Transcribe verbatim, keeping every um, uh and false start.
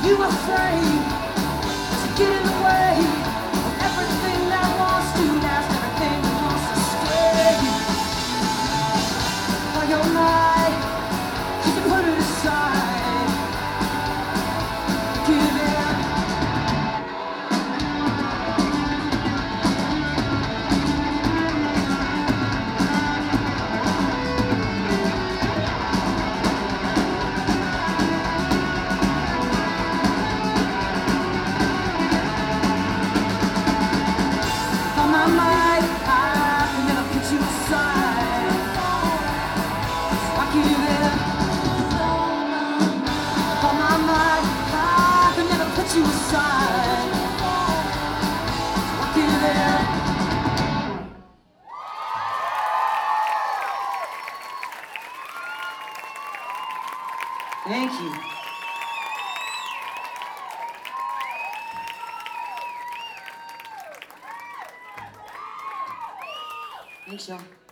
too afraid to get in the way of everything that wants to last, everything that wants to stay. For your life, you can put it aside, give it. My mind, I can never put you aside. So I give it. On my mind, I can never put you aside. So I give it. Thank you. Thanks, y'all.